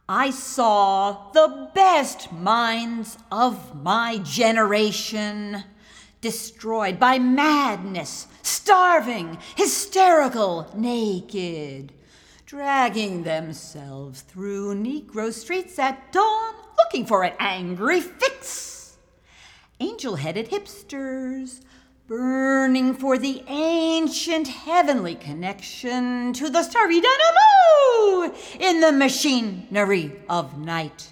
I saw the best minds of my generation destroyed by madness, starving, hysterical, naked, dragging themselves through Negro streets at dawn, looking for an angry fix. Angel-headed hipsters, burning for the ancient heavenly connection to the starry dynamo in the machinery of night.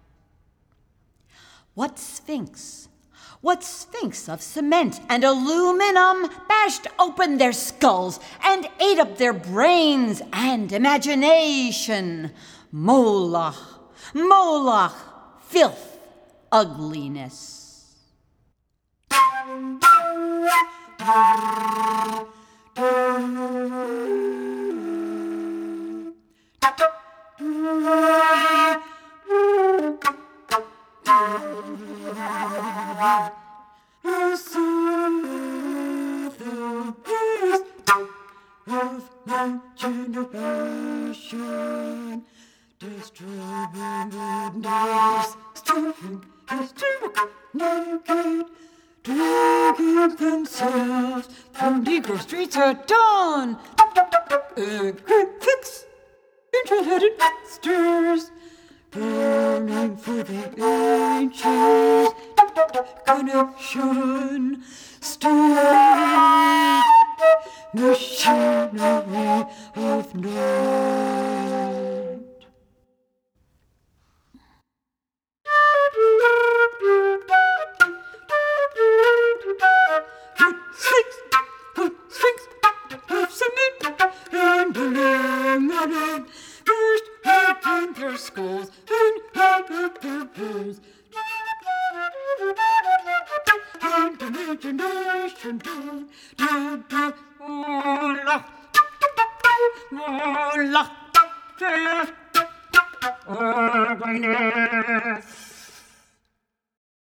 What sphinx of cement and aluminum bashed open their skulls and ate up their brains and imagination? Moloch, filth, ugliness. Generation, disturbing witness, starving, hysterical, naked, dragging themselves from Negro streets at dawn. A great fix, angel-headed monsters, burning for the ancient connection, stirring machinery of night. Sphinx of cement and aluminum, burst open their skulls and out of their brains. And imagination, Moloch, ugliness.